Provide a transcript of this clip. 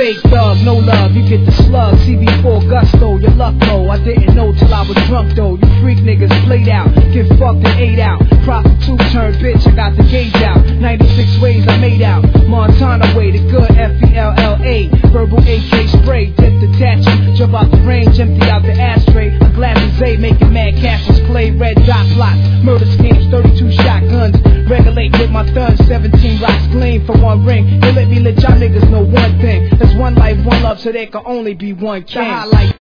fake thug, no love, you get the slug. CB4 gusto, your luck low. I didn't know till I was drunk though. You freak niggas played out, get fucked and ate out. Prostitute turned bitch, I got the gauge out. 96 ways I made out. Montana way, the good FELLA. Verbal AK spray, dip detach you. Jump out the range, empty out the ashtray. A glass of Zay, making mad cashes. Clay, red dot plots, murder schemes, 32 shotguns. Regulate with my thuns, 17 rocks gleam for one ring. They let me let y'all niggas know one thing. There's one life, one love, so there can only be one king.